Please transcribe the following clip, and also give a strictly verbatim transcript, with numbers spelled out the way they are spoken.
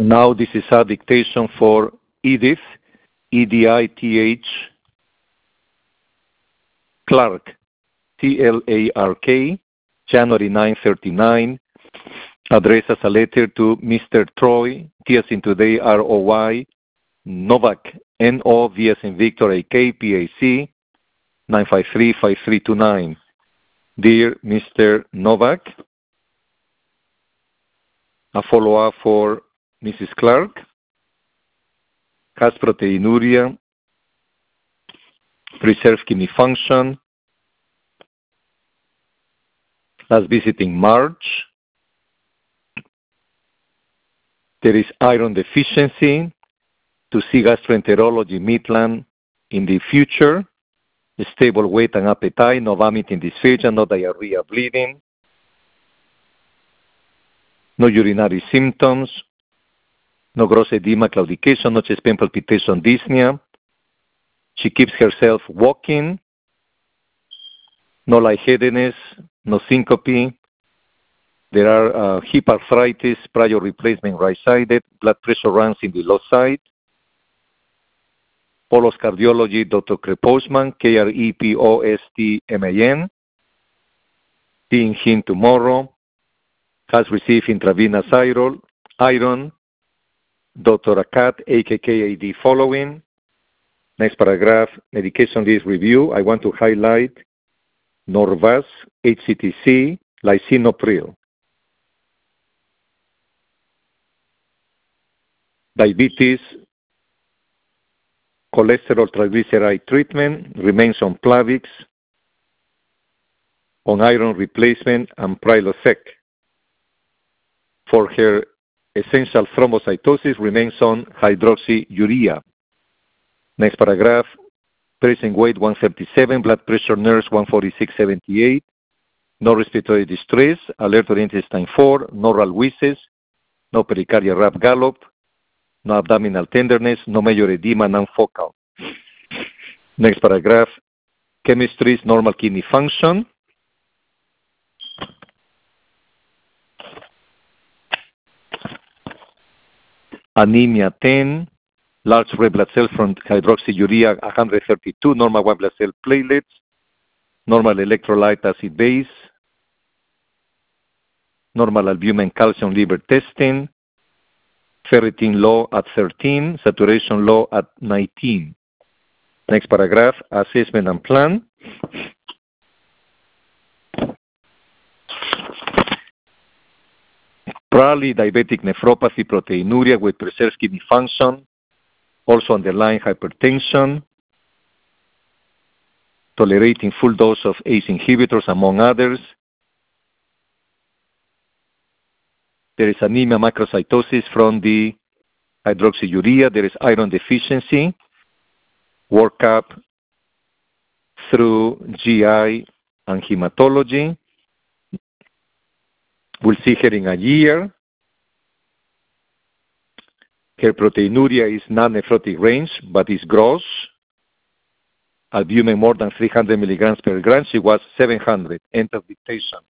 Now this is a dictation for Edith, E D I T H, Clark, C L A R K, January ninth, thirty-nine, addressed as a letter to Mister Troy, T as in today, R O Y, Novak, N O V as in Victor, A K, P A C, nine five three, five three two nine. Dear Mister Novak, a follow-up for Missus Clark, has proteinuria, preserved kidney function, last visit in March. There is iron deficiency, to see gastroenterology Midland in the future, stable weight and appetite, no vomiting, dysphagia, no diarrhea, bleeding, no urinary symptoms, no gross edema, claudication, no chest pain, palpitation, dyspnea. She keeps herself walking, no lightheadedness, no syncope. There are uh, hip arthritis, prior replacement right-sided, blood pressure runs in the low side. Polos cardiology, Doctor Krepostman, K R E P O S T M A N. Seeing him tomorrow. Has received intravenous iron, iron. Doctor Akat, A K K A D following. Next paragraph, medication list review. I want to highlight Norvas, H C T C, lisinopril. Diabetes, cholesterol triglyceride treatment, remains on Plavix, on iron replacement, and Prilosec. For her essential thrombocytosis, remains on hydroxyurea. Next paragraph, present weight one thirty-seven, blood pressure nurse one forty-six seventy-eight, no respiratory distress, alert to intestine four, no oral wheezes, no pericardial rap gallop, no abdominal tenderness, no major edema, non-focal. Next paragraph, chemistry is normal kidney function. Anemia ten, large red blood cells from hydroxyurea one hundred thirty-two, normal white blood cell platelets, normal electrolyte acid base, normal albumin calcium liver testing, ferritin low at thirteen, saturation low at nineteen. Next paragraph, assessment and plan. Probably diabetic nephropathy, proteinuria with preserved kidney function, also underlying hypertension, tolerating full dose of A C E inhibitors, among others. There is anemia, macrocytosis from the hydroxyurea. There is iron deficiency. Workup through G I and hematology. We'll see her in a year. Her proteinuria is non-nephrotic range, but is gross. Albumin more than three hundred milligrams per gram. She was seven hundred. End of dictation.